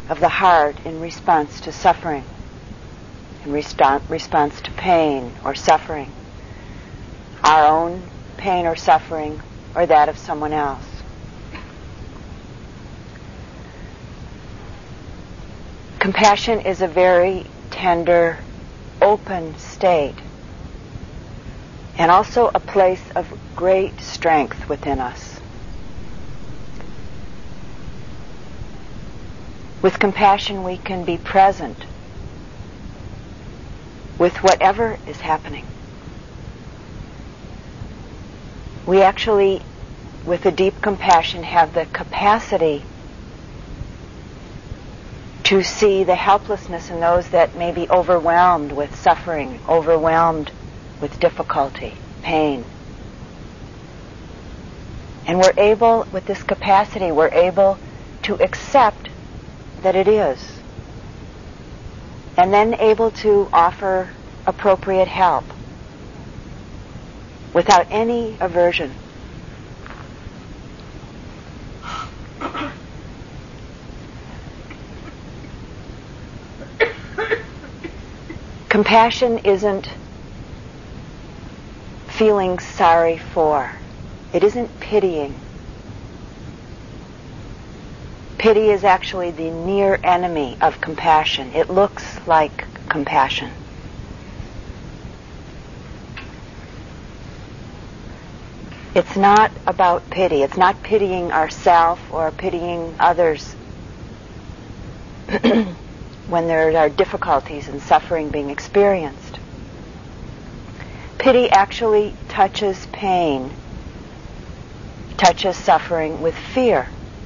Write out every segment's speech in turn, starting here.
of the heart in response to suffering, in response to pain or suffering, our own pain or suffering or that of someone else. Compassion is a very tender, open state, and also a place of great strength within us. With compassion, we can be present with whatever is happening. We actually, with a deep compassion, have the capacity to see the helplessness in those that may be overwhelmed with suffering, overwhelmed with difficulty, pain. And we're able, with this capacity, we're able to accept that it is, and then able to offer appropriate help without any aversion. Compassion isn't feeling sorry for. It isn't pitying. Pity is actually the near enemy of compassion. It looks like compassion. It's not about pity. It's not pitying ourselves or pitying others when there are difficulties and suffering being experienced. Pity actually touches pain, touches suffering with fear,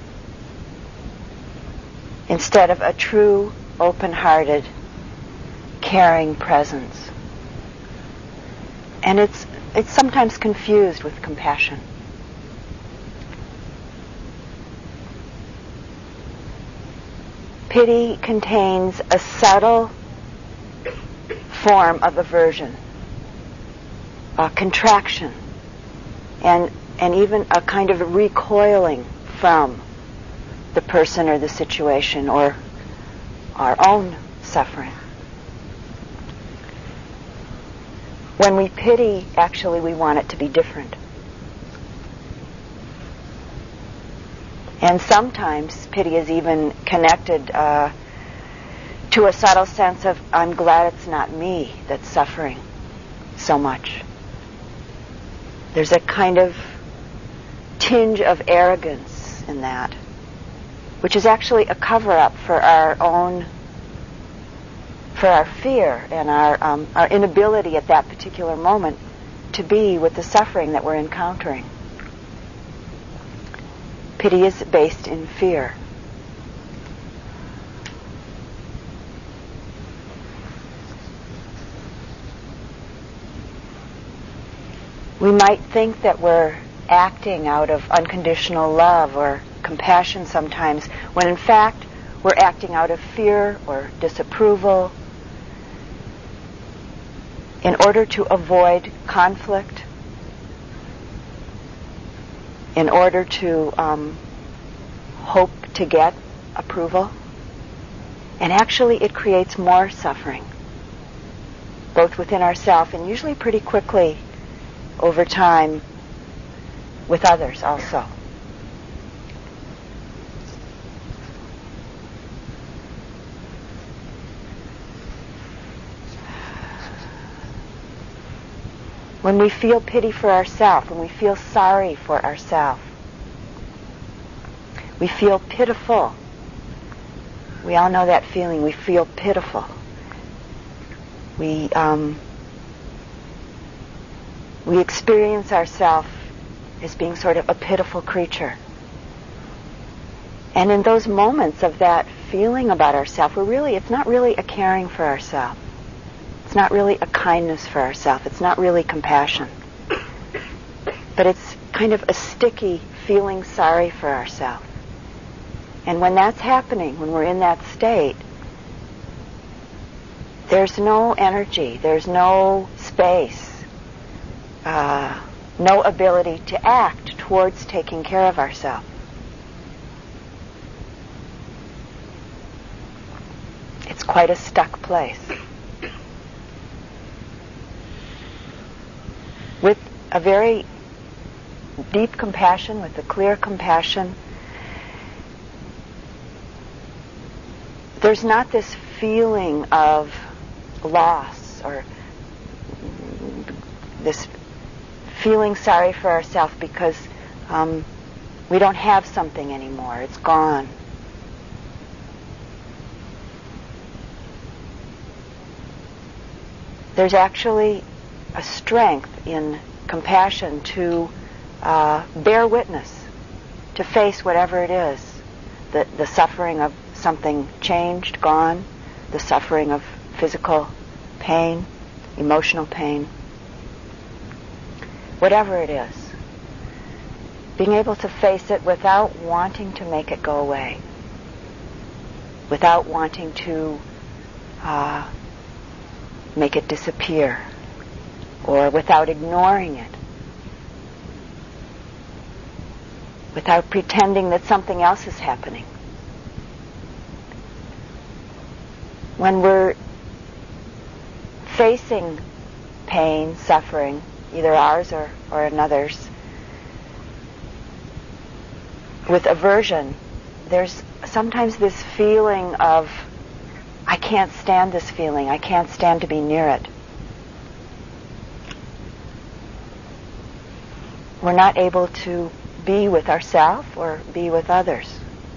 instead of a true, open-hearted, caring presence. And it's sometimes confused with compassion. Pity contains a subtle form of aversion, a contraction, and even a kind of recoiling from the person or the situation or our own suffering. When we pity, actually we want it to be different. And sometimes pity is even connected to a subtle sense of, I'm glad it's not me that's suffering so much. There's a kind of tinge of arrogance in that, which is actually a cover-up for our fear and our inability at that particular moment to be with the suffering that we're encountering. Pity is based in fear. We might think that we're acting out of unconditional love or compassion sometimes, when in fact we're acting out of fear or disapproval in order to avoid conflict, in order to hope to get approval. And actually it creates more suffering, both within ourselves and usually pretty quickly over time with others also. When we feel pity for ourselves, when we feel sorry for ourselves, we feel pitiful. We all know that feeling. We feel pitiful. We experience ourselves as being sort of a pitiful creature. And in those moments of that feeling about ourselves, it's not really a caring for ourselves. It's not really a kindness for ourselves. It's not really compassion. But it's kind of a sticky feeling sorry for ourselves. And when that's happening, when we're in that state, there's no energy, there's no space, no ability to act towards taking care of ourselves. It's quite a stuck place. With a very deep compassion, with a clear compassion, there's not this feeling of loss or this feeling sorry for ourselves because we don't have something anymore. It's gone. There's actually a strength in compassion to bear witness, to face whatever it is, the suffering of something changed, gone, the suffering of physical pain, emotional pain, whatever it is. Being able to face it without wanting to make it go away, without wanting to make it disappear, or without ignoring it, without pretending that something else is happening. When we're facing pain, suffering, either ours or another's, with aversion, there's sometimes this feeling of, I can't stand this feeling, I can't stand to be near it. We're not able to be with ourselves or be with others.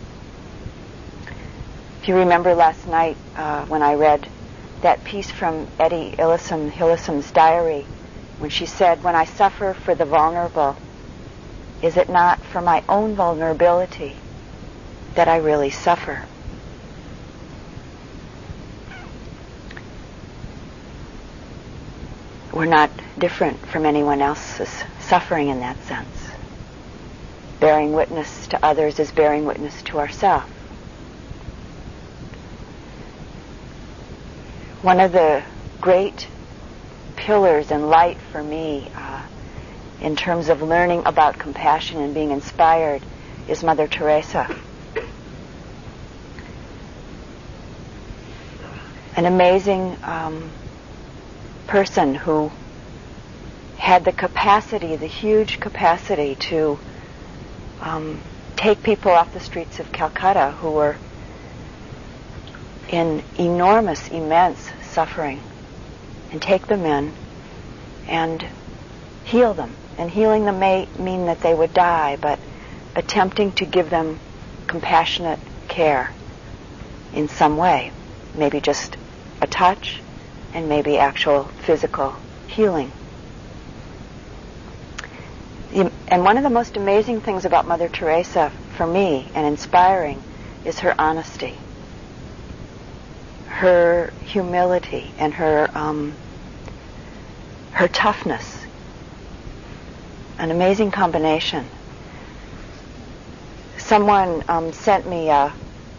If you remember last night when I read that piece from Etty Hillisom's diary, when she said, when I suffer for the vulnerable, is it not for my own vulnerability that I really suffer? We're not different from anyone else's suffering in that sense. Bearing witness to others is bearing witness to ourselves. One of the great pillars and light for me in terms of learning about compassion and being inspired is Mother Teresa. An amazing person who had the capacity, the huge capacity to take people off the streets of Calcutta who were in enormous, immense suffering, and take them in and heal them. And healing them may mean that they would die, but attempting to give them compassionate care in some way. Maybe just a touch, and maybe actual physical healing. And one of the most amazing things about Mother Teresa, for me, and inspiring, is her honesty, her humility, and her toughness. An amazing combination. Someone sent me a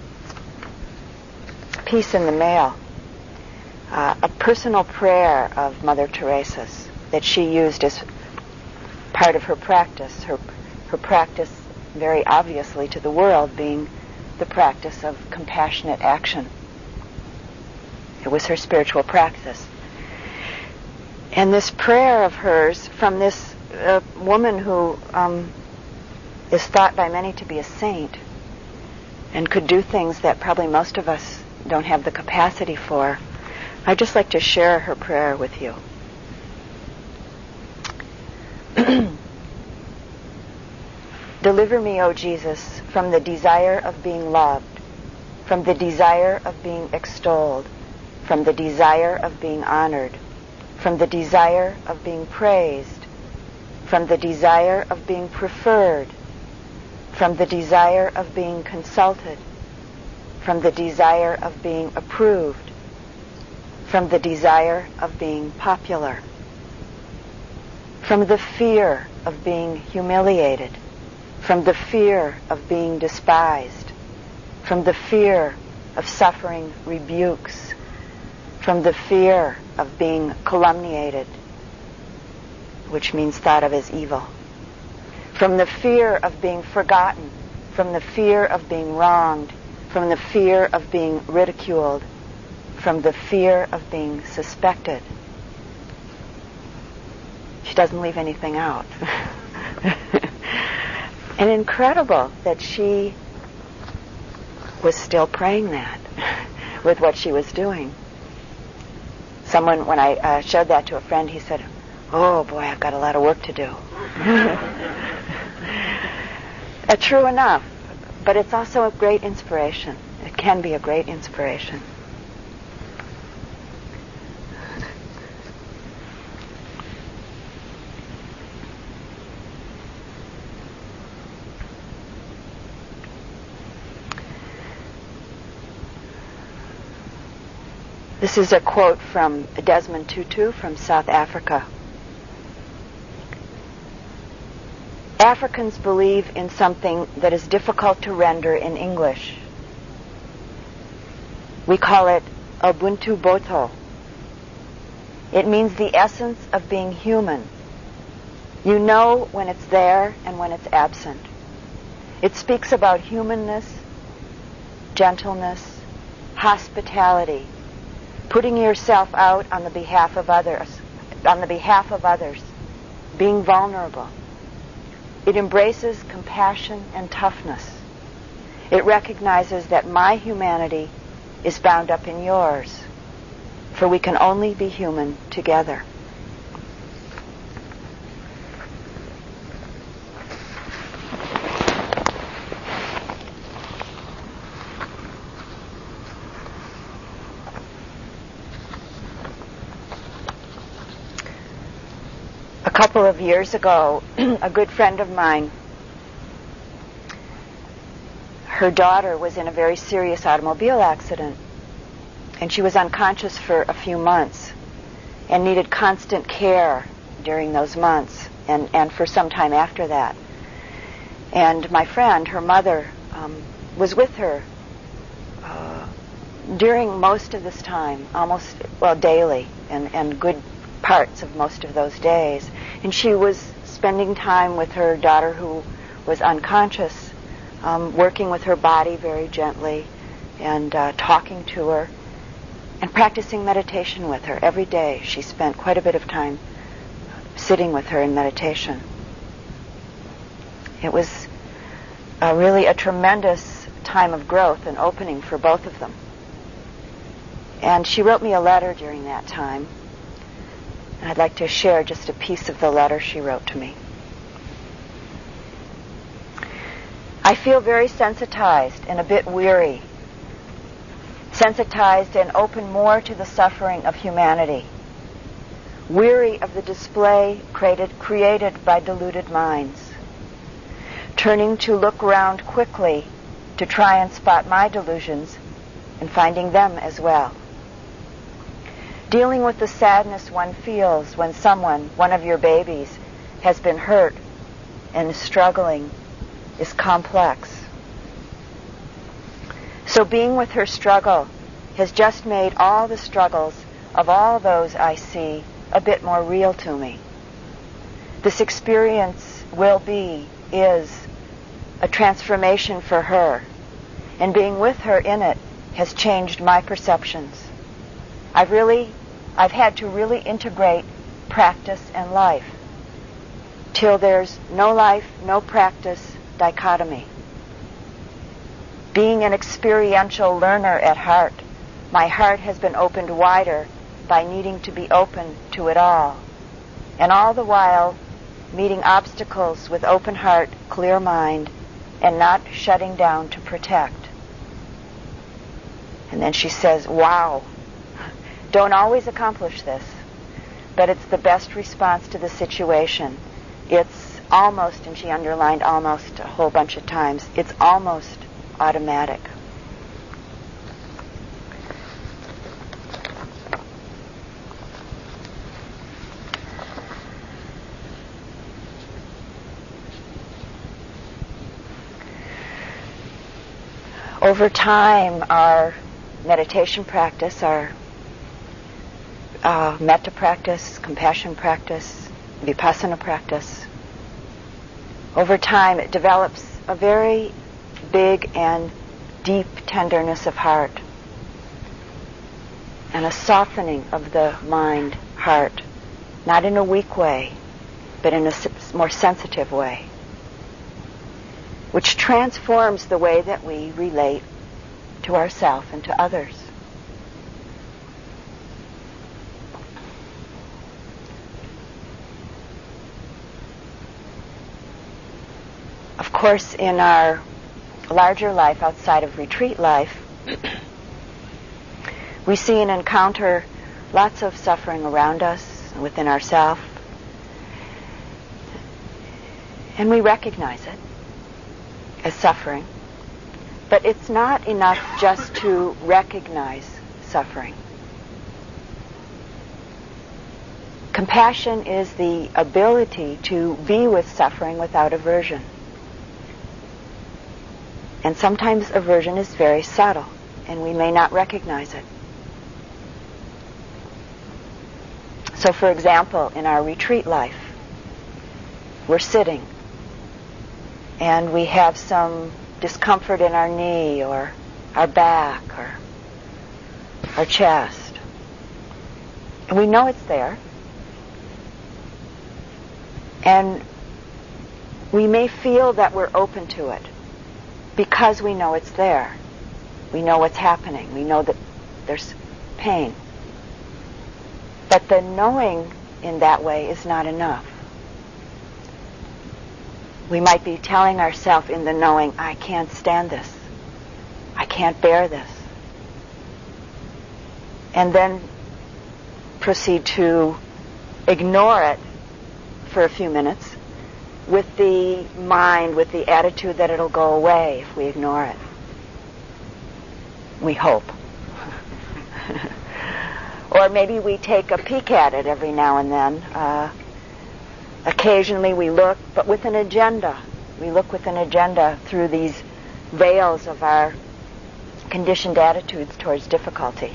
piece in the mail, a personal prayer of Mother Teresa's that she used as part of her practice. Her practice, very obviously to the world, being the practice of compassionate action. It was her spiritual practice. And this prayer of hers from this woman who is thought by many to be a saint and could do things that probably most of us don't have the capacity for, I'd just like to share her prayer with you. Deliver me, O Jesus, from the desire of being loved, from the desire of being extolled, from the desire of being honored, from the desire of being praised, from the desire of being preferred, from the desire of being consulted, from the desire of being approved, from the desire of being popular, from the fear of being humiliated, from the fear of being despised, from the fear of suffering rebukes, from the fear of being calumniated, which means thought of as evil, from the fear of being forgotten, from the fear of being wronged, from the fear of being ridiculed, from the fear of being suspected. She doesn't leave anything out. And incredible that she was still praying that with what she was doing. Someone, when I showed that to a friend, he said, "Oh boy, I've got a lot of work to do." True enough, but it's also a great inspiration. It can be a great inspiration. This is a quote from Desmond Tutu from South Africa. Africans believe in something that is difficult to render in English. We call it Ubuntu Botho. It means the essence of being human. You know when it's there and when it's absent. It speaks about humanness, gentleness, hospitality, putting yourself out on the behalf of others, being vulnerable. It embraces compassion and toughness. It recognizes that my humanity is bound up in yours, for we can only be human together. A couple of years ago, a good friend of mine, her daughter was in a very serious automobile accident, and she was unconscious for a few months and needed constant care during those months and for some time after that. And my friend, her mother, was with her during most of this time, daily, and good parts of most of those days. And she was spending time with her daughter who was unconscious, working with her body very gently and talking to her and practicing meditation with her. Every day she spent quite a bit of time sitting with her in meditation. It was really a tremendous time of growth and opening for both of them. And she wrote me a letter during that time. And I'd like to share just a piece of the letter she wrote to me. I feel very sensitized and a bit weary. Sensitized and open more to the suffering of humanity. Weary of the display created by deluded minds. Turning to look round quickly to try and spot my delusions and finding them as well. Dealing with the sadness one feels when someone, one of your babies, has been hurt and is struggling is complex. So being with her struggle has just made all the struggles of all those I see a bit more real to me. This experience is a transformation for her, and being with her in it has changed my perceptions. I've had to really integrate practice and life till there's no life, no practice dichotomy. Being an experiential learner at heart, my heart has been opened wider by needing to be open to it all. And all the while, meeting obstacles with open heart, clear mind, and not shutting down to protect. And then she says, wow. Don't always accomplish this, but it's the best response to the situation. It's almost, and she underlined almost a whole bunch of times, it's almost automatic. Over time, our meditation practice, our metta practice, compassion practice, vipassana practice, over time it develops a very big and deep tenderness of heart. and a softening of the mind, heart, not in a weak way, but in a more sensitive way, which transforms the way that we relate to ourselves and to others. Of course, in our larger life outside of retreat life, we see and encounter lots of suffering around us, within ourselves, and we recognize it as suffering. But it's not enough just to recognize suffering. Compassion is the ability to be with suffering without aversion. And sometimes aversion is very subtle, and we may not recognize it. So, for example, in our retreat life, we're sitting, and we have some discomfort in our knee, or our back, or our chest. And we know it's there. And we may feel that we're open to it because we know it's there. We know what's happening. We know that there's pain. But the knowing in that way is not enough. We might be telling ourselves in the knowing, I can't stand this. I can't bear this. And then proceed to ignore it for a few minutes with the mind, with the attitude that it'll go away if we ignore it. We hope. Or maybe we take a peek at it every now and then. Occasionally we look, but with an agenda. We look with an agenda through these veils of our conditioned attitudes towards difficulty.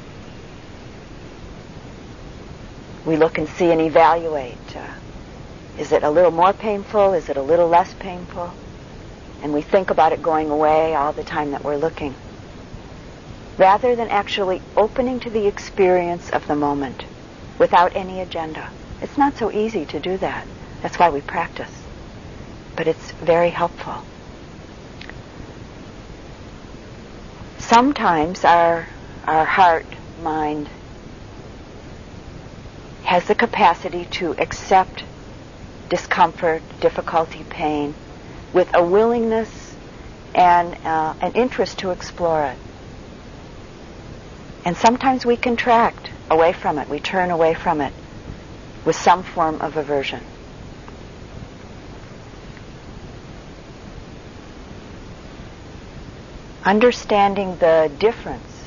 We look and see and evaluate. Is it a little more painful? Is it a little less painful? And we think about it going away all the time that we're looking, rather than actually opening to the experience of the moment without any agenda. It's not so easy to do that. That's why we practice. But it's very helpful. Sometimes our heart, mind, has the capacity to accept discomfort, difficulty, pain, with a willingness and an interest to explore it. And sometimes we contract away from it. We turn away from it with some form of aversion. Understanding the difference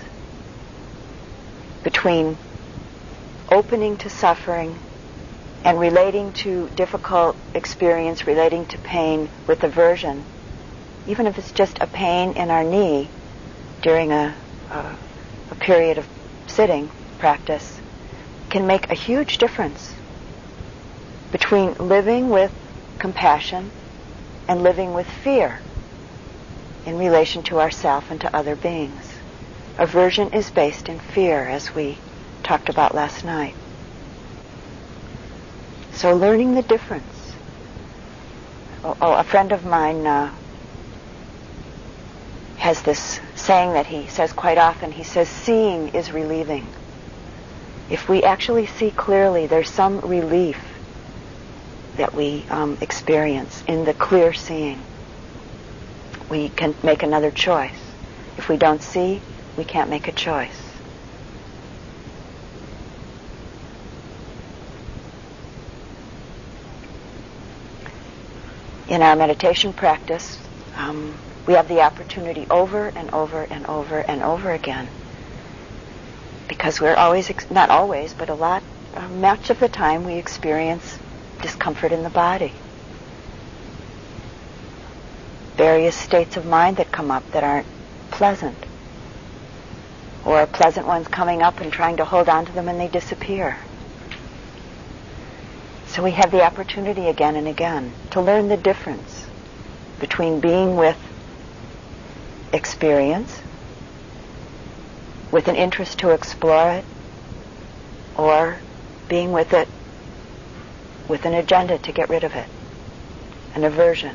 between opening to suffering and relating to difficult experience, relating to pain with aversion, even if it's just a pain in our knee during a period of sitting practice, can make a huge difference between living with compassion and living with fear in relation to ourselves and to other beings. Aversion is based in fear, as we talked about last night. So learning the difference. A friend of mine has this saying that he says quite often. He says, seeing is relieving. If we actually see clearly, there's some relief that we experience in the clear seeing. We can make another choice. If we don't see, we can't make a choice. In our meditation practice, we have the opportunity over and over and over and over again, because we're always, not always, but much of the time we experience discomfort in the body. Various states of mind that come up that aren't pleasant, or pleasant ones coming up and trying to hold on to them and they disappear. So we have the opportunity again and again to learn the difference between being with experience with an interest to explore it, or being with it with an agenda to get rid of it, an aversion.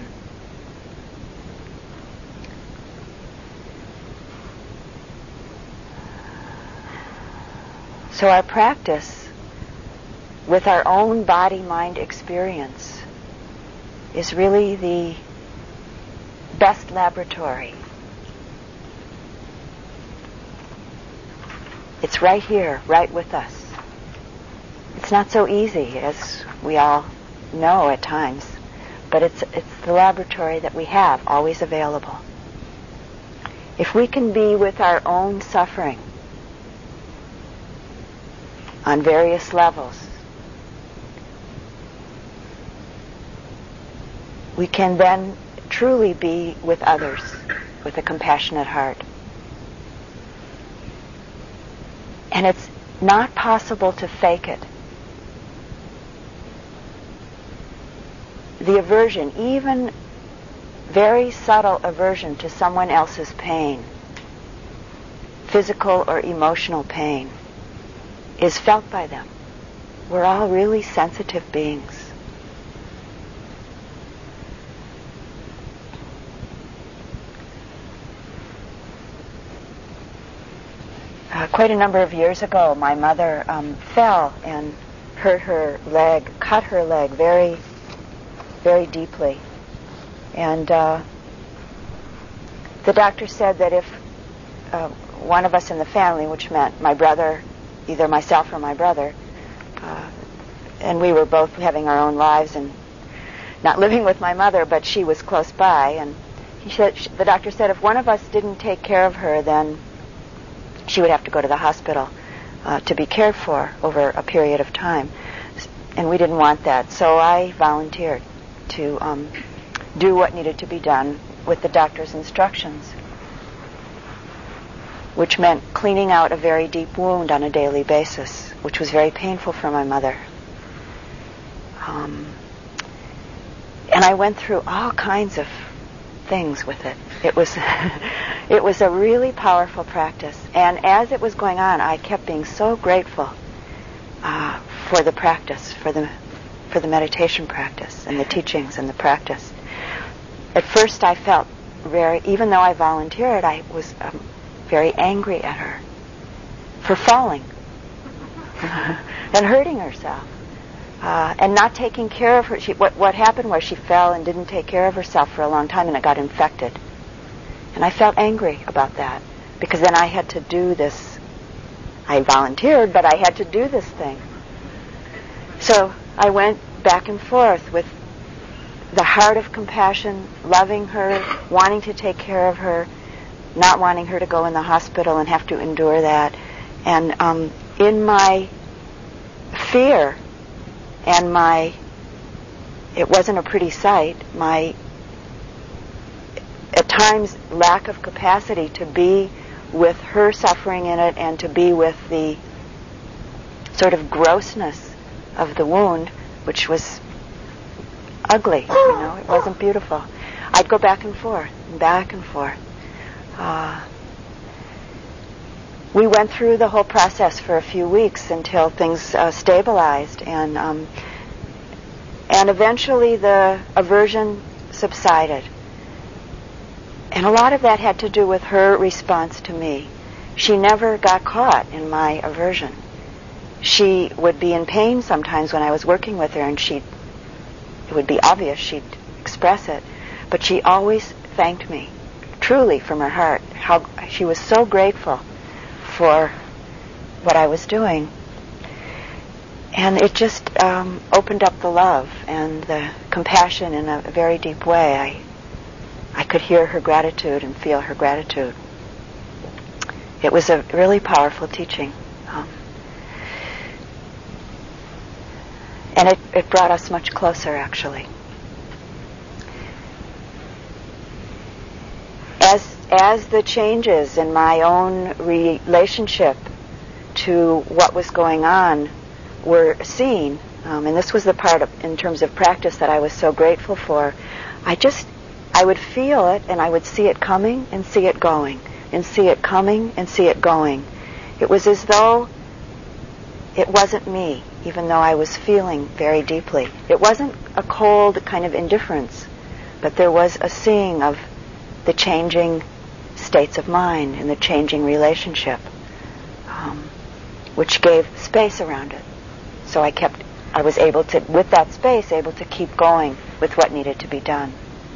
So our practice with our own body-mind experience is really the best laboratory. It's right here, right with us. It's not so easy, as we all know at times, but it's the laboratory that we have, always available. If we can be with our own suffering on various levels, we can then truly be with others with a compassionate heart. And it's not possible to fake it. The aversion, even very subtle aversion to someone else's pain, physical or emotional pain, is felt by them. We're all really sensitive beings. Quite a number of years ago, my mother fell and hurt her leg, cut her leg very, very deeply. And the doctor said that if one of us in the family, which meant my brother, either myself or my brother, and we were both having our own lives and not living with my mother, but she was close by, and the doctor said if one of us didn't take care of her, then she would have to go to the hospital to be cared for over a period of time. And we didn't want that. So I volunteered to do what needed to be done with the doctor's instructions, which meant cleaning out a very deep wound on a daily basis, which was very painful for my mother. And I went through all kinds of things with it. It was it was a really powerful practice, and as it was going on, I kept being so grateful for the practice, for the meditation practice and the teachings and the practice. At first, I felt even though I volunteered, I was very angry at her for falling and hurting herself. And not taking care of her. What happened was she fell and didn't take care of herself for a long time, and it got infected. And I felt angry about that, because then I had to do this. I volunteered, but I had to do this thing. So I went back and forth with the heart of compassion, loving her, wanting to take care of her, not wanting her to go in the hospital and have to endure that. And in my fear and it wasn't a pretty sight, my, at times, lack of capacity to be with her suffering in it and to be with the sort of grossness of the wound, which was ugly, it wasn't beautiful. I'd go back and forth, and back and forth. We went through the whole process for a few weeks until things stabilized, and eventually the aversion subsided. And a lot of that had to do with her response to me. She never got caught in my aversion. She would be in pain sometimes when I was working with her, and it would be obvious, she'd express it, but she always thanked me, truly from her heart. How she was so grateful for what I was doing. And it just opened up the love and the compassion in a very deep way. I could hear her gratitude and feel her gratitude. It was a really powerful teaching. And it brought us much closer, actually. As the changes in my own relationship to what was going on were seen, and this was the part in terms of practice that I was so grateful for, I would feel it, and I would see it coming and see it going, and see it coming and see it going. It was as though it wasn't me, even though I was feeling very deeply. It wasn't a cold kind of indifference, but there was a seeing of the changing states of mind and the changing relationship, which gave space around it. So I was able to, with that space, able to keep going with what needed to be done.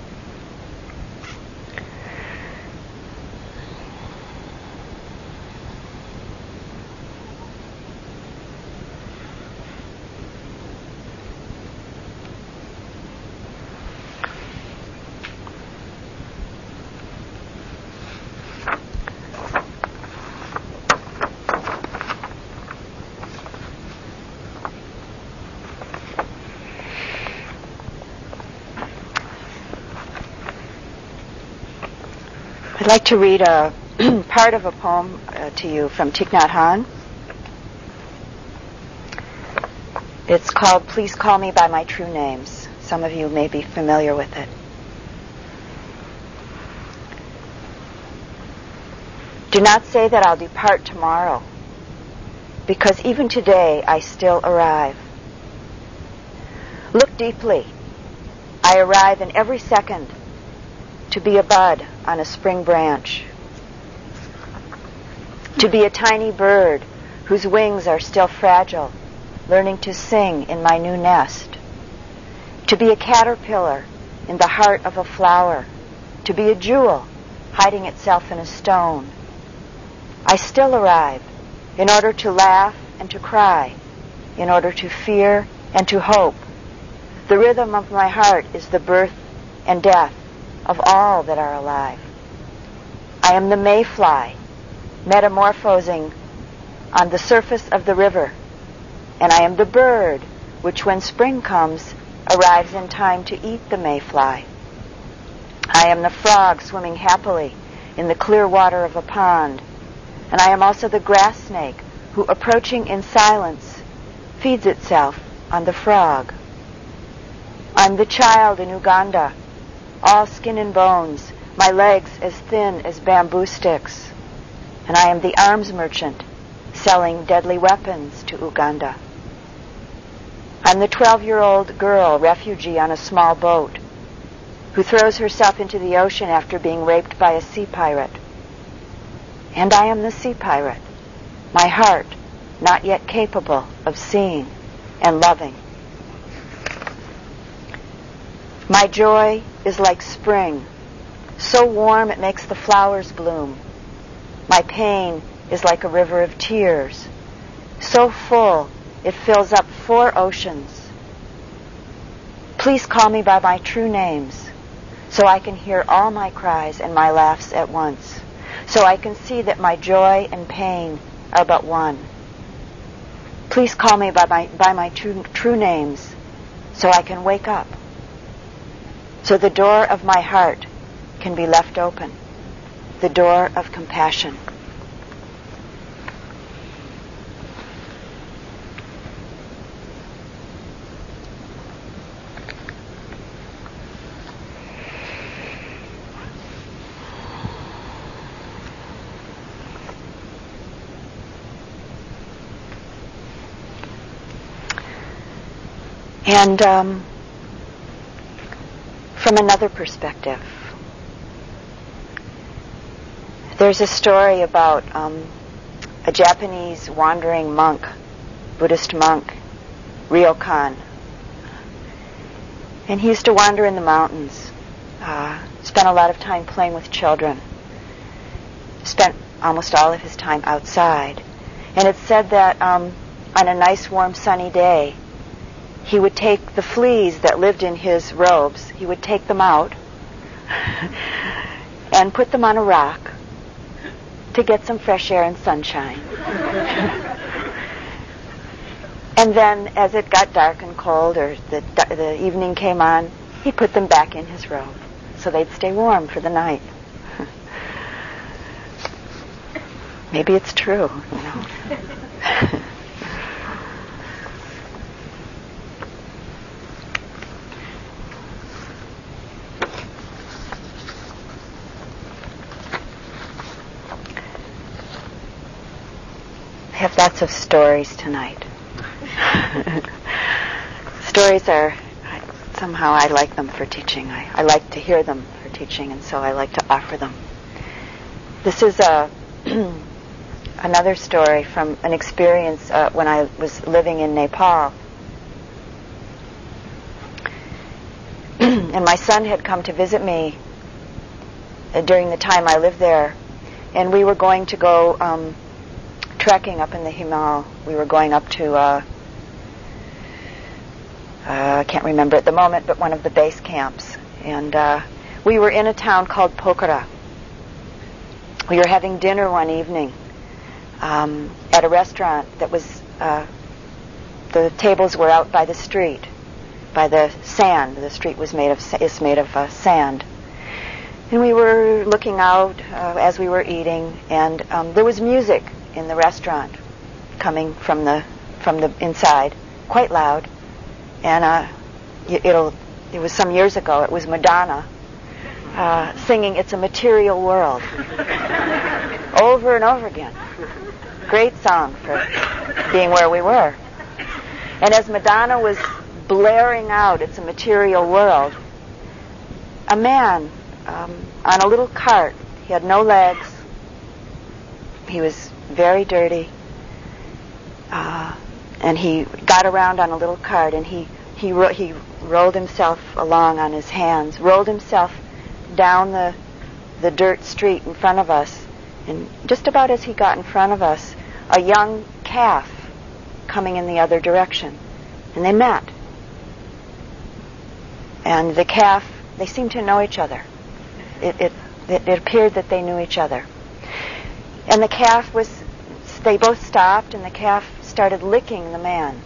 I'd like to read a part of a poem to you from Thich Nhat Hanh. It's called Please Call Me by My True Names. Some of you may be familiar with it. Do not say that I'll depart tomorrow, because even today I still arrive. Look deeply. I arrive in every second to be a bud on a spring branch, to be a tiny bird whose wings are still fragile, learning to sing in my new nest, to be a caterpillar in the heart of a flower, to be a jewel hiding itself in a stone. I still arrive in order to laugh and to cry, in order to fear and to hope. The rhythm of my heart is the birth and death of all that are alive. I am the mayfly, metamorphosing on the surface of the river, and I am the bird which, when spring comes, arrives in time to eat the mayfly. I am the frog swimming happily in the clear water of a pond, and I am also the grass snake who, approaching in silence, feeds itself on the frog. I'm the child in Uganda, all skin and bones, my legs as thin as bamboo sticks. And I am the arms merchant selling deadly weapons to Uganda. I'm the 12-year-old girl refugee on a small boat who throws herself into the ocean after being raped by a sea pirate. And I am the sea pirate, my heart not yet capable of seeing and loving. My joy is like spring, so warm it makes the flowers bloom. My pain is like a river of tears, so full it fills up 4 oceans. Please call me by my true names, so I can hear all my cries and my laughs at once, so I can see that my joy and pain are but one. Please call me by my true names, so I can wake up, so the door of my heart can be left open, the door of compassion. And from another perspective, there's a story about a Japanese wandering monk, Buddhist monk, Ryokan. And he used to wander in the mountains, spent a lot of time playing with children, spent almost all of his time outside. And it's said that on a nice warm sunny day, he would take the fleas that lived in his robes, he would take them out and put them on a rock to get some fresh air and sunshine. And then as it got dark and cold, or the evening came on, he put them back in his robe so they'd stay warm for the night. Maybe it's true, you know. have lots of stories tonight. Stories are, somehow I like them for teaching. I like to hear them for teaching, and so I like to offer them. This is another story from an experience when I was living in Nepal. And my son had come to visit me during the time I lived there, and we were going to go trekking up in the Himal. We were going up to, I can't remember at the moment, but one of the base camps. And we were in a town called Pokhara. We were having dinner one evening at a restaurant that was, the tables were out by the street, by the sand. The street was made of sand. And we were looking out as we were eating, and there was music in the restaurant coming from the inside, quite loud. And it was some years ago. It was Madonna singing "It's a Material World" over and over again. Great song for being where we were. And as Madonna was blaring out "It's a Material World," a man on a little cart, he had no legs, he was very dirty, and he got around on a little cart, and he rolled himself along on his hands, rolled himself down the dirt street in front of us, and just about as he got in front of us, a young calf coming in the other direction, and they met. And the calf, they seemed to know each other. It appeared that they knew each other. And the calf they both stopped, and the calf started licking the man.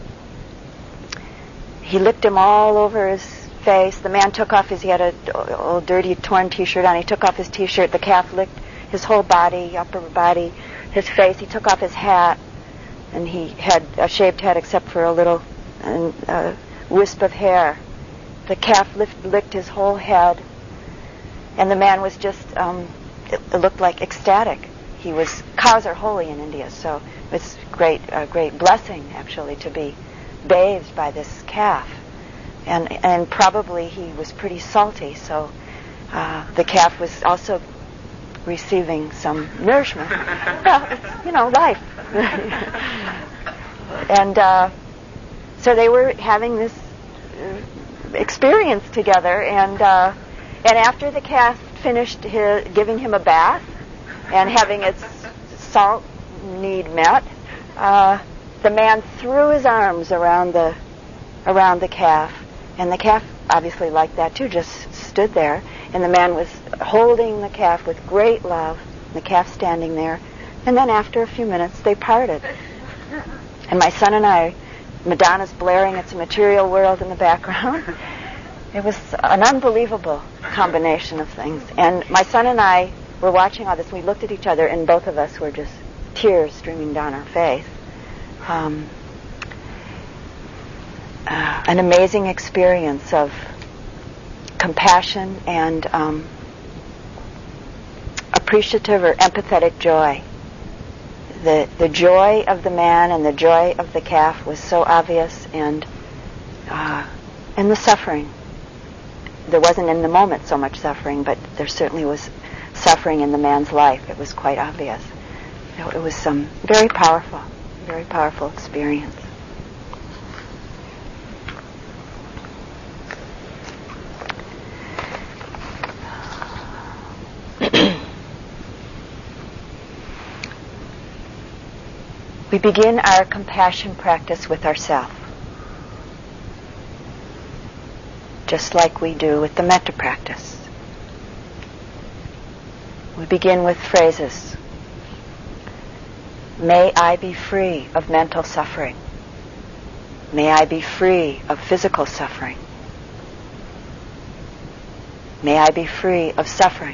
He licked him all over his face. The man took off he had a old dirty torn t-shirt on. He took off his t-shirt. The calf licked his whole body, upper body, his face. He took off his hat, and he had a shaved head except for a little wisp of hair. The calf licked his whole head, and the man was just, it looked like ecstatic. Cows are holy in India, so it's a great blessing, actually, to be bathed by this calf. And probably he was pretty salty, so the calf was also receiving some nourishment. Well, it's, life. And so they were having this experience together, and after the calf finished giving him a bath and having its salt need met, the man threw his arms around the calf, and the calf obviously liked that too, just stood there, and the man was holding the calf with great love, the calf standing there, and then after a few minutes they parted. And my son and I, Madonna's blaring "It's a Material World" in the background. It was an unbelievable combination of things. And my son and I were watching all this. We looked at each other, and both of us were just tears streaming down our face. An amazing experience of compassion and appreciative or empathetic joy. The joy of the man and the joy of the calf was so obvious, and the suffering. There wasn't in the moment so much suffering, but there certainly was suffering in the man's life. It was quite obvious. It was very powerful experience. We begin our compassion practice with ourselves, just like we do with the metta practice. We begin with phrases. May I be free of mental suffering. May I be free of physical suffering. May I be free of suffering.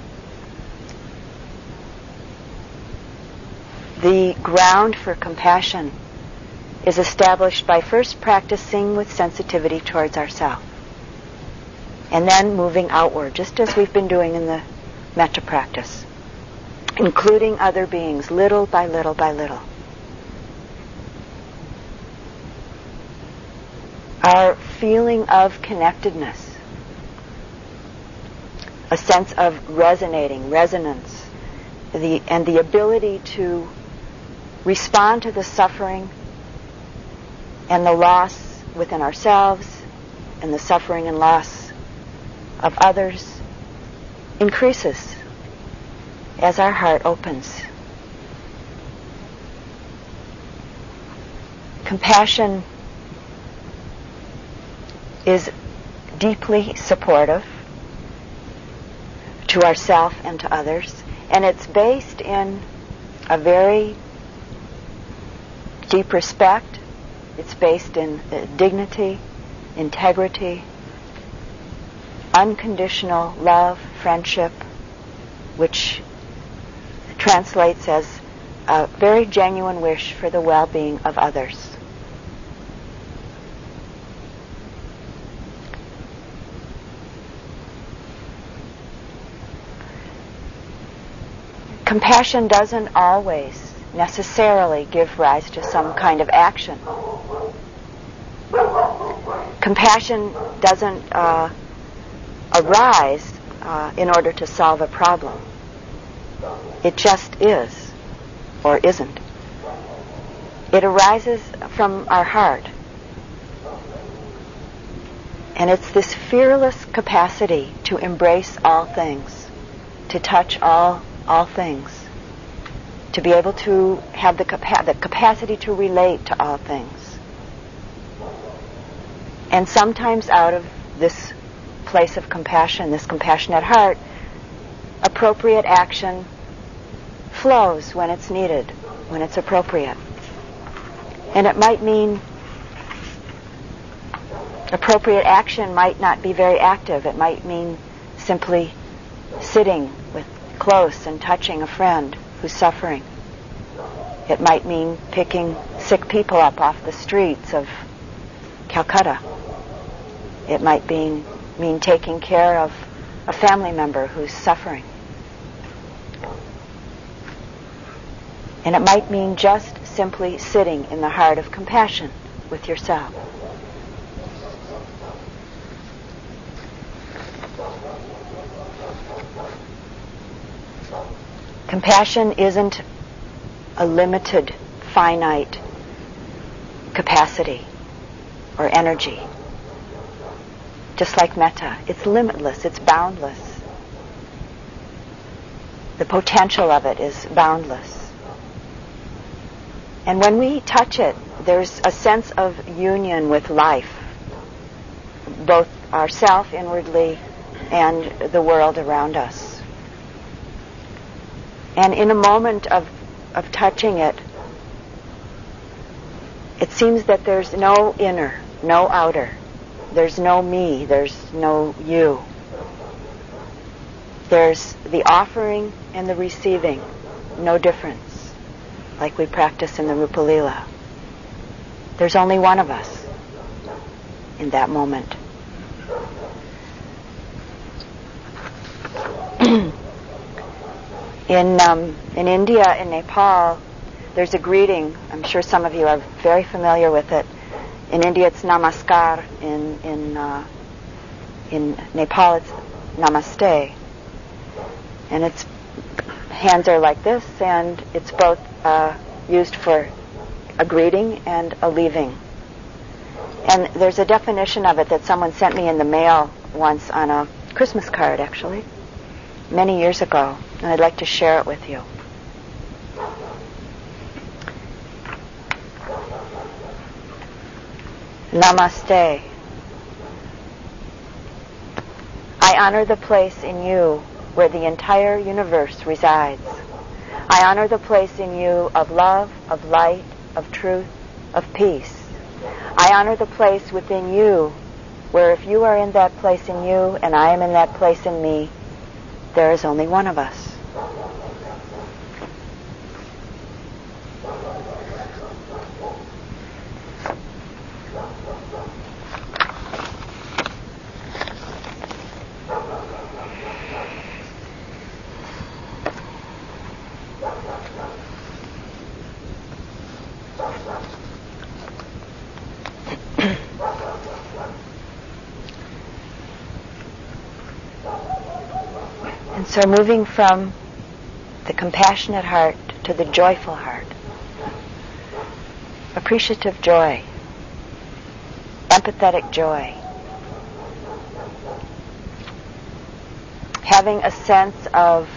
The ground for compassion is established by first practicing with sensitivity towards ourselves, and then moving outward, just as we've been doing in the metta practice, including other beings little by little by little. our feeling of connectedness, a sense of resonating, resonance, and the ability to respond to the suffering and the loss within ourselves and the suffering and loss of others increases as our heart opens. Compassion is deeply supportive to ourselves and to others, and it's based in a very deep respect. It's based in dignity, integrity, unconditional love, friendship, which translates as a very genuine wish for the well-being of others. Compassion doesn't always necessarily give rise to some kind of action. Compassion doesn't arise in order to solve a problem. It just is, or isn't. It arises from our heart. And it's this fearless capacity to embrace all things, to touch all things, to be able to have the capacity to relate to all things. And sometimes out of this place of compassion, this compassionate heart, appropriate action flows when it's needed, when it's appropriate. And it might mean appropriate action might not be very active. It might mean simply sitting with close and touching a friend who's suffering. It might mean picking sick people up off the streets of Calcutta. It might mean taking care of a family member who's suffering. And it might mean just simply sitting in the heart of compassion with yourself. Compassion isn't a limited, finite capacity or energy. Just like metta, it's limitless, it's boundless. The potential of it is boundless. And when we touch it, there's a sense of union with life, both ourself inwardly and the world around us. And in a moment of touching it, it seems that there's no inner, no outer. There's no me, there's no you. There's the offering and the receiving, no difference, like we practice in the Rupa Lila. There's only one of us in that moment. In India, in Nepal, there's a greeting. I'm sure some of you are very familiar with it. In India, it's namaskar. In Nepal, it's namaste. And its hands are like this, and it's both used for a greeting and a leaving. And there's a definition of it that someone sent me in the mail once on a Christmas card, actually, many years ago, and I'd like to share it with you. Namaste. I honor the place in you where the entire universe resides. I honor the place in you of love, of light, of truth, of peace. I honor the place within you where if you are in that place in you and I am in that place in me, there is only one of us. So moving from the compassionate heart to the joyful heart. Appreciative joy. Empathetic joy. Having a sense of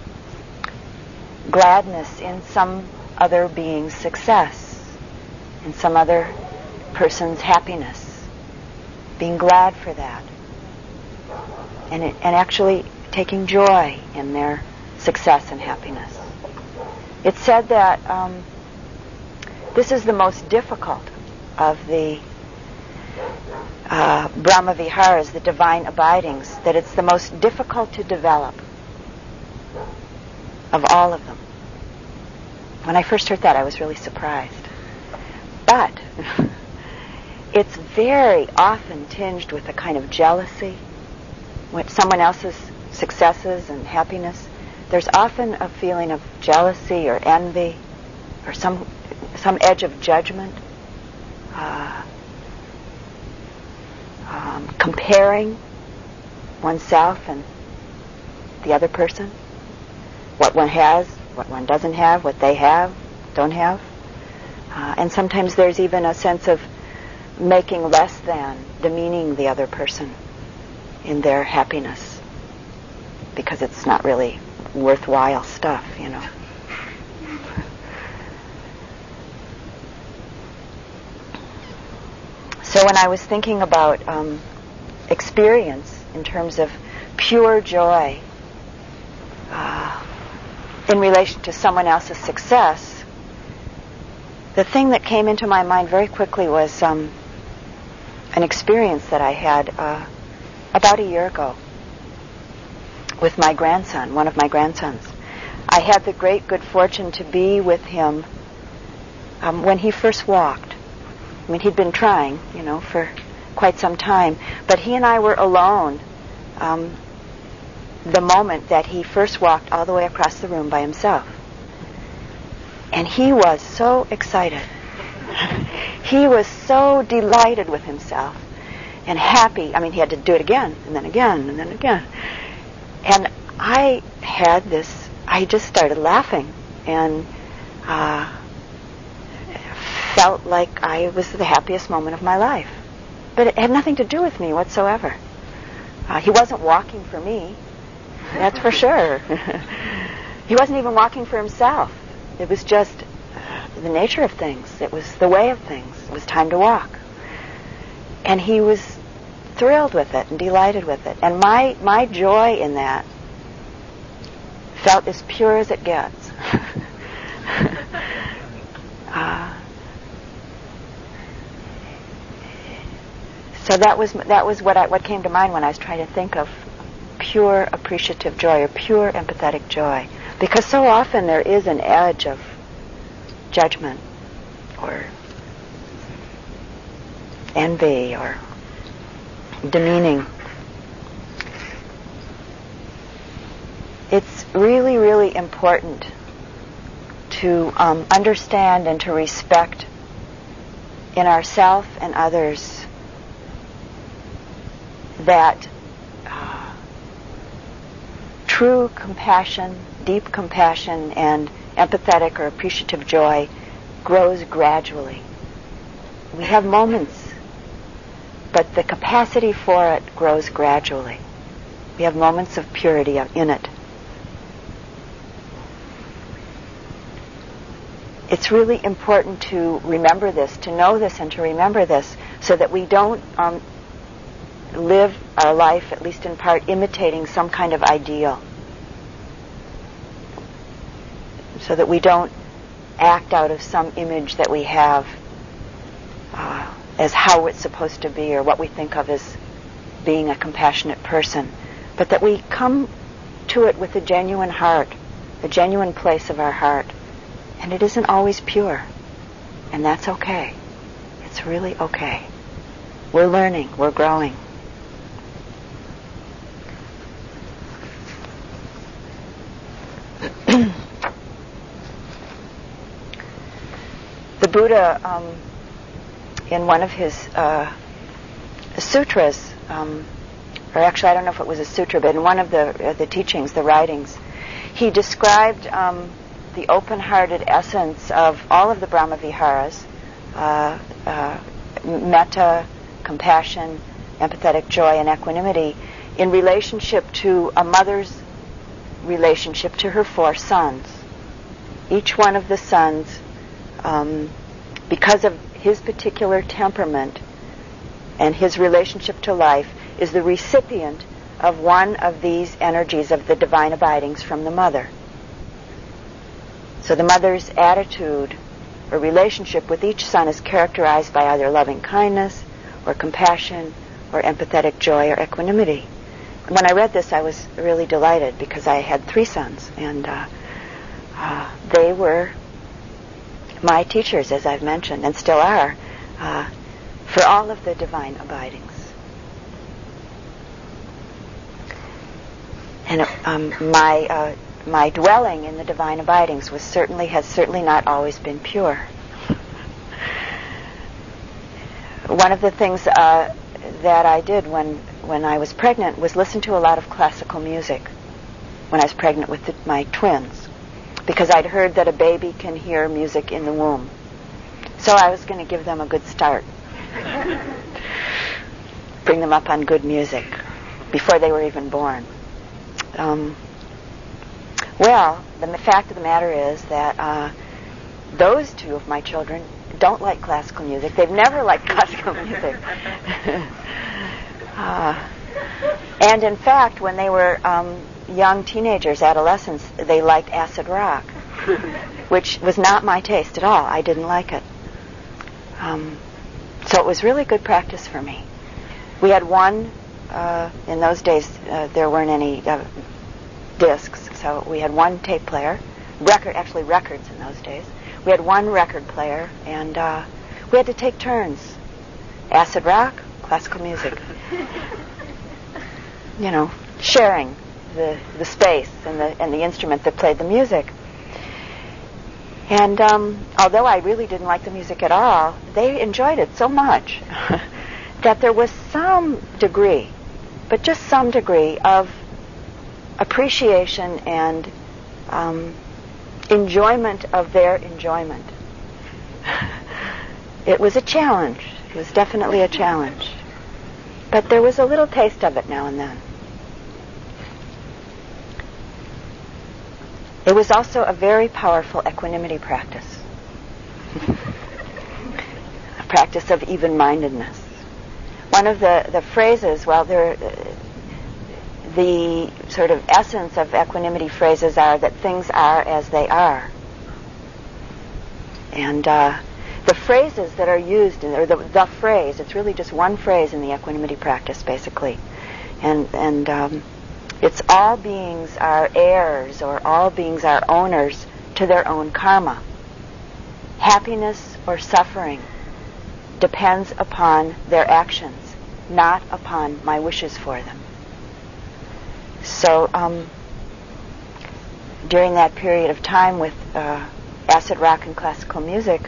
gladness in some other being's success, in some other person's happiness. Being glad for that. And actually taking joy in their success and happiness. It's said that this is the most difficult of the Brahma Viharas, the divine abidings, that it's the most difficult to develop of all of them. When I first heard that, I was really surprised. But it's very often tinged with a kind of jealousy. With someone else's successes and happiness, there's often a feeling of jealousy or envy or some edge of judgment, comparing oneself and the other person, what one has, what one doesn't have, what they have, don't have. And sometimes there's even a sense of making less than, demeaning the other person in their happiness because it's not really worthwhile stuff, you know. So when I was thinking about experience in terms of pure joy in relation to someone else's success, the thing that came into my mind very quickly was an experience that I had about a year ago with my grandson, one of my grandsons. I had the great good fortune to be with him when he first walked. I mean, he'd been trying, you know, for quite some time, but he and I were alone the moment that he first walked all the way across the room by himself. And he was so excited. He was so delighted with himself and happy. I mean, he had to do it again, and then again, and then again. And I just started laughing and felt like I was the happiest moment of my life. But it had nothing to do with me whatsoever. He wasn't walking for me, that's for sure. He wasn't even walking for himself. It was just the nature of things. It was the way of things. It was time to walk. And he was thrilled with it and delighted with it. And my joy in that felt as pure as it gets. So that was what came to mind when I was trying to think of pure appreciative joy or pure empathetic joy. Because so often there is an edge of judgment or envy or demeaning. It's really, really important to understand and to respect in ourselves and others that true compassion, deep compassion, and empathetic or appreciative joy grows gradually. We have moments, but the capacity for it grows gradually. We have moments of purity in it. It's really important to remember this, to know this and to remember this, so that we don't live our life, at least in part, imitating some kind of ideal. So that we don't act out of some image that we have as how it's supposed to be or what we think of as being a compassionate person. But that we come to it with a genuine heart, a genuine place of our heart. And it isn't always pure. And that's okay. It's really okay. We're learning. We're growing. The Buddha, in one of his sutras, or actually I don't know if it was a sutra, but in one of the teachings, the writings, he described the open-hearted essence of all of the Brahma-viharas, metta, compassion, empathetic joy, and equanimity, in relationship to a mother's relationship to her 4 sons. Each one of the sons, because of his particular temperament and his relationship to life, is the recipient of one of these energies of the divine abidings from the mother. So the mother's attitude or relationship with each son is characterized by either loving kindness or compassion or empathetic joy or equanimity. When I read this, I was really delighted because I had 3 sons, and they were my teachers, as I've mentioned, and still are, for all of the divine abidings. And my dwelling in the divine abidings has certainly not always been pure. One of the things that I did when I was pregnant was listen to a lot of classical music when I was pregnant with my twins, because I'd heard that a baby can hear music in the womb. So I was going to give them a good start. Bring them up on good music before they were even born. Well, the fact of the matter is that those 2 of my children don't like classical music. They've never liked classical music. And in fact, when they were young teenagers, adolescents, they liked acid rock, which was not my taste at all. I didn't like it. So it was really good practice for me. We had one, in those days there weren't any discs, so we had one tape player, records in those days. We had one record player, and we had to take turns. Acid rock, classical music. Sharing the space and the instrument that played the music. And although I really didn't like the music at all, they enjoyed it so much that there was some degree, but just some degree of appreciation and enjoyment of their enjoyment. It was a challenge. It was definitely a challenge. But there was a little taste of it now and then. It was also a very powerful equanimity practice. A practice of even-mindedness. One of the phrases, the sort of essence of equanimity phrases are that things are as they are. And the phrases that are used, or the phrase, it's really just one phrase in the equanimity practice, basically. And it's all beings are heirs, or all beings are owners to their own karma. Happiness or suffering depends upon their actions, not upon my wishes for them. So during that period of time with acid rock and classical music,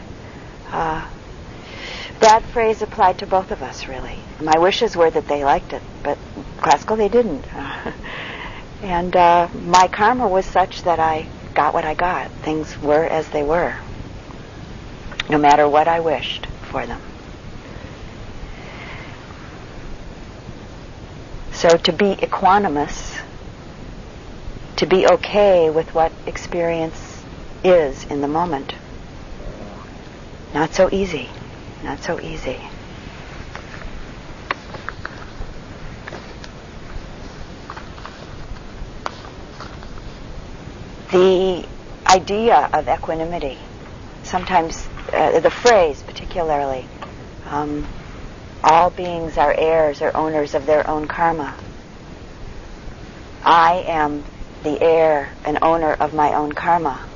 that phrase applied to both of us, really. My wishes were that they liked it, but classical they didn't. And my karma was such that I got what I got. Things were as they were, no matter what I wished for them. So to be equanimous, to be okay with what experience is in the moment, not so easy, not so easy. The idea of equanimity, sometimes the phrase particularly, all beings are heirs or owners of their own karma. I am the heir and owner of my own karma.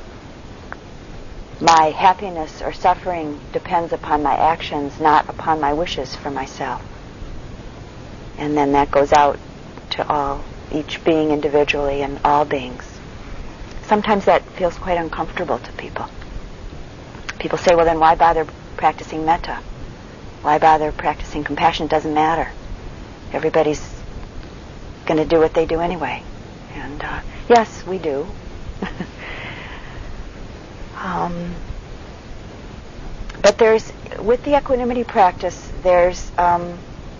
My happiness or suffering depends upon my actions, not upon my wishes for myself. And then that goes out to all, each being individually and all beings. Sometimes that feels quite uncomfortable to people. People say, well, then why bother practicing metta? Why bother practicing compassion? It doesn't matter. Everybody's going to do what they do anyway. And yes, we do. But with the equanimity practice, there's a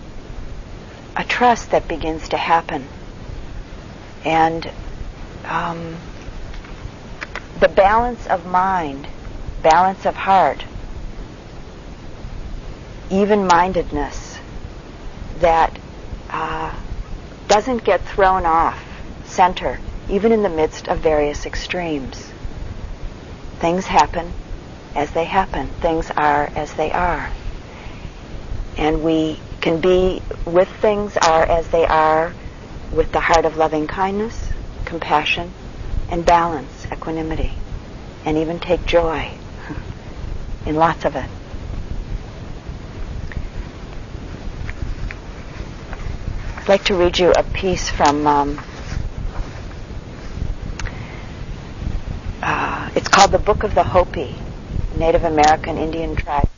trust that begins to happen. And the balance of mind, balance of heart, even-mindedness that doesn't get thrown off center, even in the midst of various extremes. Things happen as they happen. Things are as they are. And we can be with things are as they are with the heart of loving kindness, compassion, and balance, equanimity, and even take joy in lots of it. I'd like to read you a piece from it's called The Book of the Hopi, Native American Indian tribe.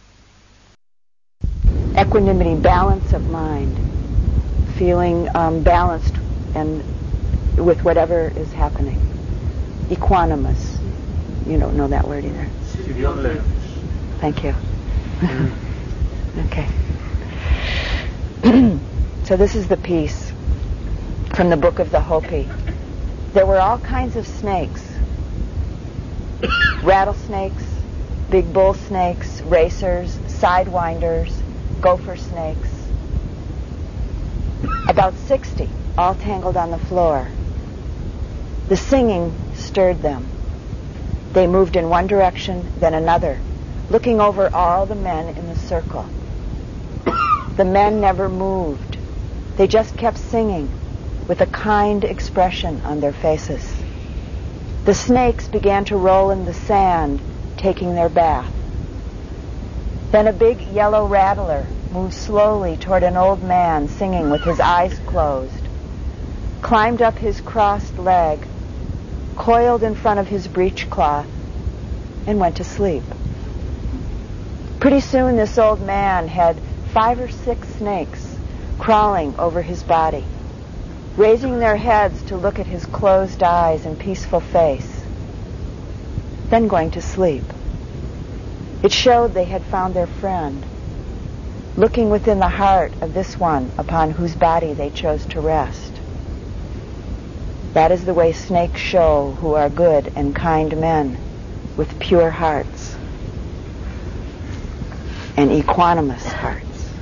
Equanimity, balance of mind, feeling balanced and with whatever is happening. Equanimous. You don't know that word either. Thank you. Okay. So this is the piece from the Book of the Hopi. There were all kinds of snakes. Rattlesnakes, big bull snakes, racers, sidewinders, gopher snakes. About 60, all tangled on the floor. The singing stirred them. They moved in one direction, then another, looking over all the men in the circle. The men never moved. They just kept singing with a kind expression on their faces. The snakes began to roll in the sand, taking their bath. Then a big yellow rattler moved slowly toward an old man singing with his eyes closed, climbed up his crossed leg, coiled in front of his breechcloth, and went to sleep. Pretty soon this old man had 5 or 6 snakes crawling over his body, raising their heads to look at his closed eyes and peaceful face, then going to sleep. It showed they had found their friend, looking within the heart of this one upon whose body they chose to rest. That is the way snakes show who are good and kind men with pure hearts and equanimous hearts.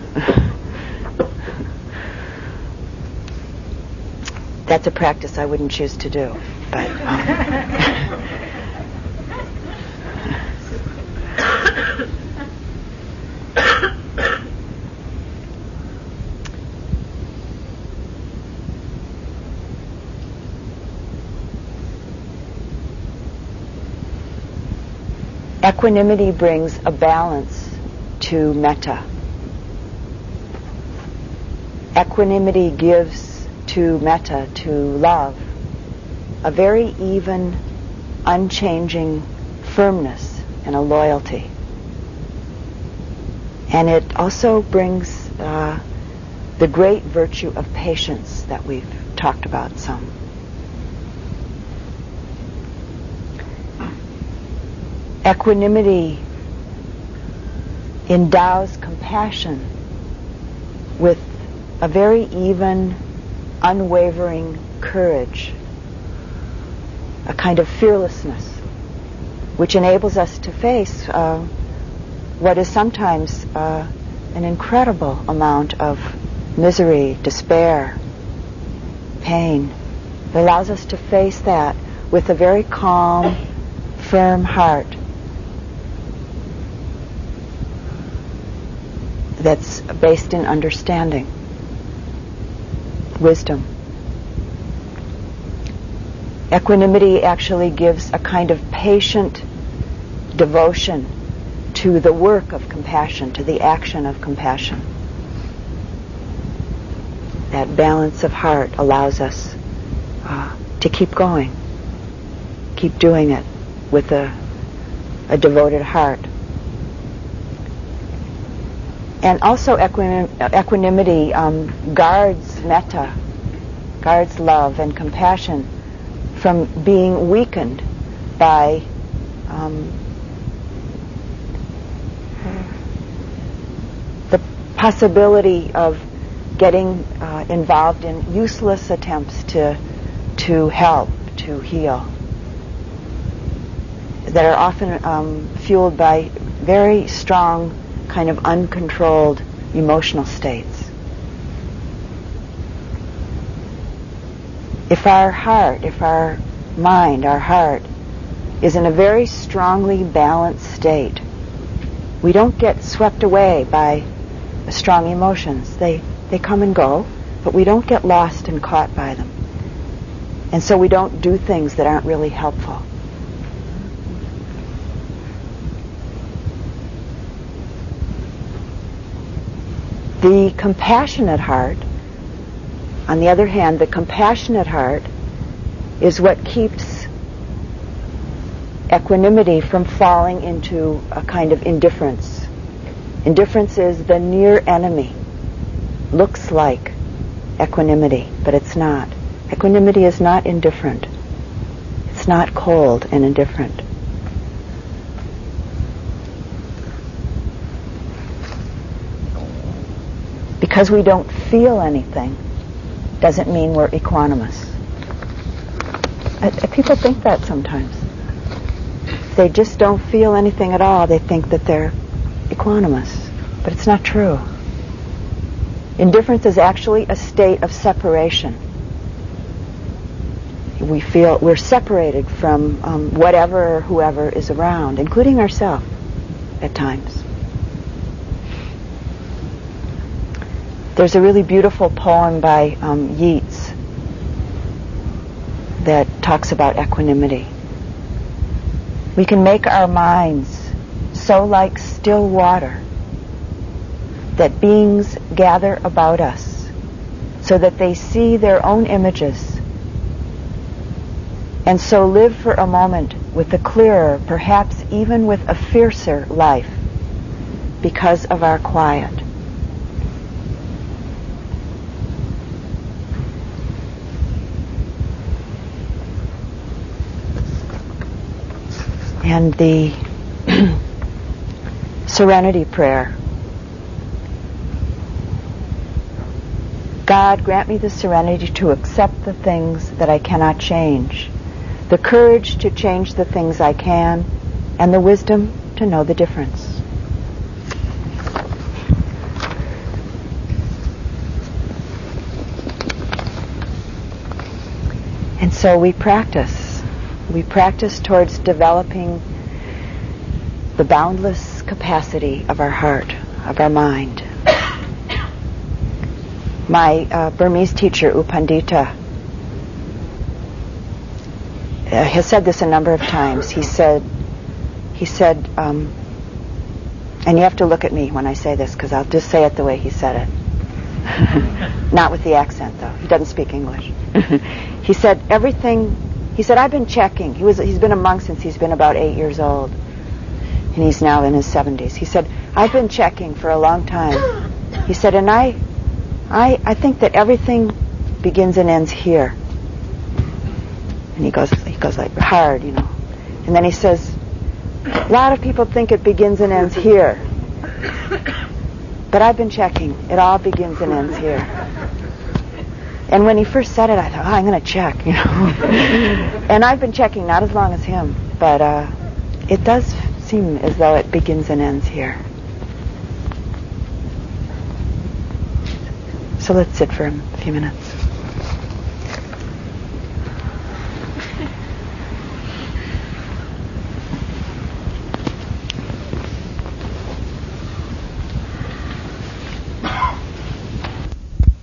That's a practice I wouldn't choose to do, but equanimity brings a balance to metta. Equanimity gives to metta, to love, a very even, unchanging firmness and a loyalty. And it also brings the great virtue of patience that we've talked about some. Equanimity endows compassion with a very even, unwavering courage, a kind of fearlessness, which enables us to face what is sometimes an incredible amount of misery, despair, pain. It allows us to face that with a very calm, firm heart that's based in understanding, wisdom. Equanimity actually gives a kind of patient devotion to the work of compassion, to the action of compassion. That balance of heart allows us to keep going, keep doing it with a devoted heart. And also equanimity guards metta guards love and compassion from being weakened by the possibility of getting involved in useless attempts to help, to heal, that are often fueled by very strong kind of uncontrolled emotional states. If our heart, if our mind, our heart, is in a very strongly balanced state, we don't get swept away by strong emotions. They come and go, but we don't get lost and caught by them. And so we don't do things that aren't really helpful. The compassionate heart, on the other hand, the compassionate heart is what keeps equanimity from falling into a kind of indifference. Indifference is the near enemy. Looks like equanimity, but it's not. Equanimity is not indifferent. It's not cold and indifferent. Because we don't feel anything doesn't mean we're equanimous. People think that sometimes. If they just don't feel anything at all, they think that they're equanimous. But it's not true. Indifference is actually a state of separation. We feel we're separated from whatever or whoever is around, including ourselves at times. There's a really beautiful poem by Yeats that talks about equanimity. We can make our minds so like still water that beings gather about us so that they see their own images and so live for a moment with a clearer, perhaps even with a fiercer life because of our quiet. And the Serenity Prayer. God, grant me the serenity to accept the things that I cannot change, the courage to change the things I can, and the wisdom to know the difference. And so we practice. We practice towards developing the boundless capacity of our heart, of our mind. My Burmese teacher, U Pandita, has said this a number of times. He said, and you have to look at me when I say this because I'll just say it the way he said it. Not with the accent, though. He doesn't speak English. He said, I've been checking. He's been a monk since he's been about 8 years old. And he's now in his 70s. He said, I've been checking for a long time. He said, and I think that everything begins and ends here. And he goes like hard, you know. And then he says, a lot of people think it begins and ends here. But I've been checking. It all begins and ends here. And when he first said it, I thought, I'm going to check, you know. And I've been checking, not as long as him, but it does seem as though it begins and ends here. So let's sit for a few minutes.